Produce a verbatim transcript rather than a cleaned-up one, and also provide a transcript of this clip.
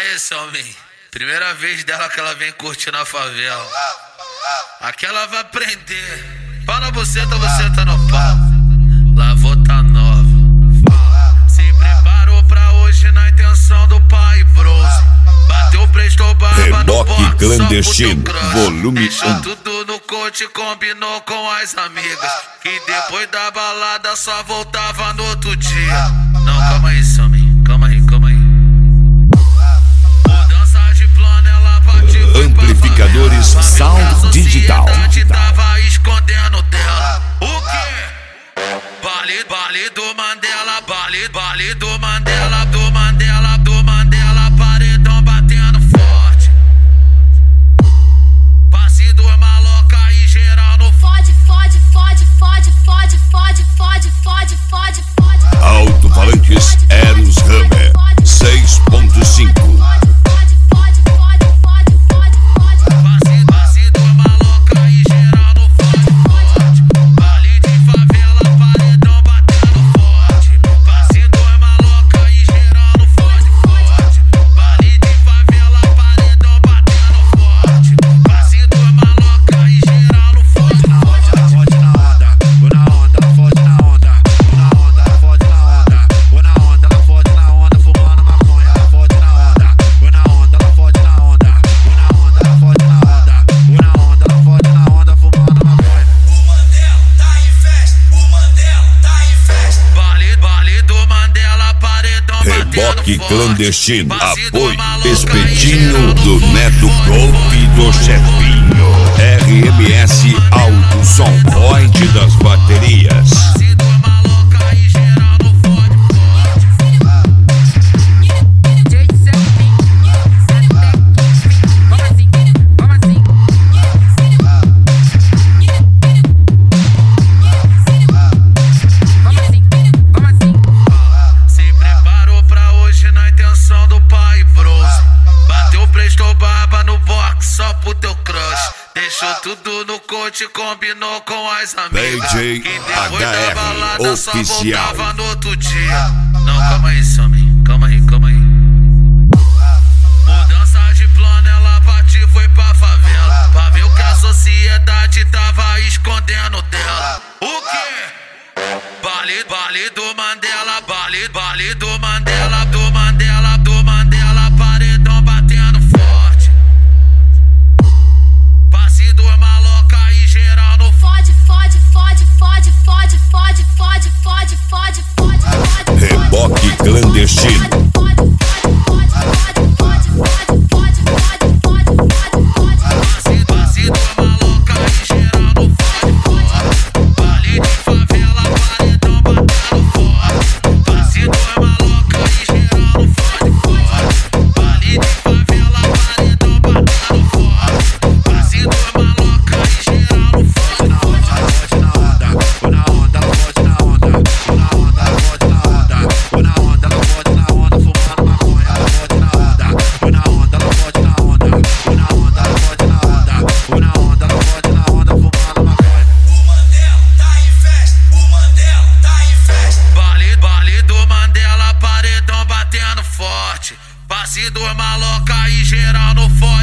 Aê, Selmin, primeira vez dela que ela vem curtir na favela. Aqui ela vai prender. Fala você, tá você tá no pau. Lavou tá nova. Se preparou pra hoje na intenção do pai bros. Bateu, prestou barba no box, Reboque clandestino, volume deixou um. tudo no coach, combinou com as amigas que depois da balada só voltava no outro dia. Não, calma aí, Selmin, calma aí, calma aí. Mudança de plano, ela partiu. Amplificadores Sound Digital. Tava escondendo dela. O quê? Baile, baile do Mandela, baile, baile do Mandela, do Mandela, do Mandela, paredão batendo forte. Passe do maloca e geral no fode, fode, fode, fode, fode, fode, fode, fode, fode, fode. Alto-falantes Eros Hammer seis ponto cinco. Reboque clandestino, apoio Espetinho do Neto Golpe do Chefinho. R M S Alto Som Point das baterias. Só pro teu crush. Deixou tudo no coach, combinou com as amigas D J que depois da balada oficial. só voltava no outro dia. Não, calma aí, Selmin, calma aí, calma aí. Mudança de plano, ela partiu, foi pra favela pra ver o que a sociedade tava escondendo dela. O quê? Baile, baile do Mandela, baile, baile do Mandela, do Mandela, do Mandela, paredão batendo forte. Passe do maloca e geral no fode, fode, fode, fode, fode, fode, fode, fode, fode, fode, fode. Reboque clandestino. Passe do maloca e geral no forte.